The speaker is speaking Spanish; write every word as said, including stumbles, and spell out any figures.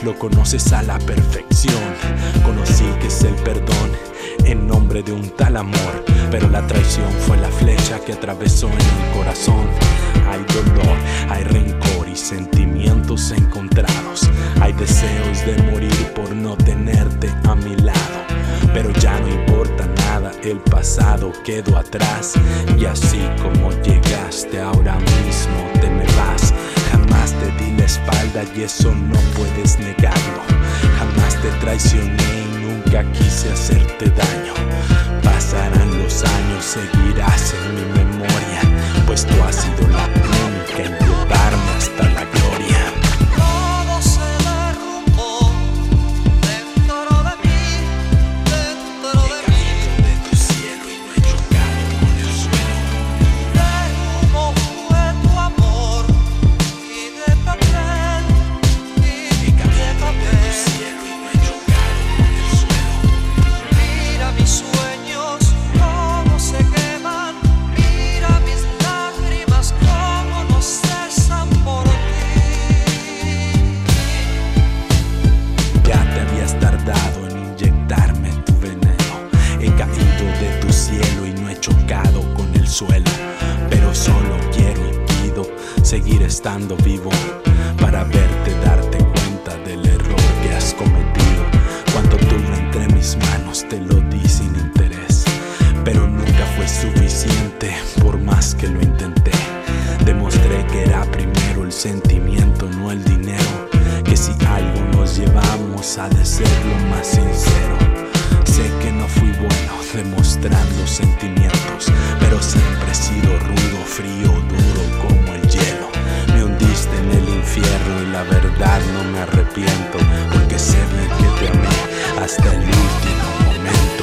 lo conoces a la perfección. Conocí que es el perdón en nombre de un tal amor, pero la traición fue la flecha que atravesó en el corazón. Hay dolor, hay rencor y sentimientos encontrados. Hay deseos de morir por no tenerte a mi lado, pero ya no importa nada, el pasado quedó atrás. Y así como llegaste, ahora mismo te me vas. Jamás te di la espalda y eso no puedes negarlo. Jamás te traicioné y nunca quise hacerte daño. Pasarán los años, seguirás en mi memoria, pues tú has sido la única en llevarme hasta la gloria. Todo se derrumbó dentro de mí, dentro de mí. De tu cielo y no he chocado con el suelo. De humo fue tu amor y de papel, y He de caído de tu papel. cielo y no he chocado con el suelo. Mira mis sueños cómo se queman, mira mis lágrimas cómo no cesan por ti. Ya te habías tardado en inyectarme tu veneno. He caído de tu cielo y no he chocado con el suelo, pero solo quiero y pido seguir estando vivo para verte, darte cuenta del error que has cometido. Cuanto tuve entre mis manos te lo di sin interés, pero nunca fue suficiente por más que lo intenté. Demostré que era primero el sentimiento, no el dinero, que si algo nos llevamos ha de ser lo más sincero. Sé que no fui bueno demostrando sentimientos, pero siempre he sido rudo, frío, duro como el hielo. Me hundiste en el infierno y la verdad no me arrepiento, porque sé bien que te amé hasta el último momento.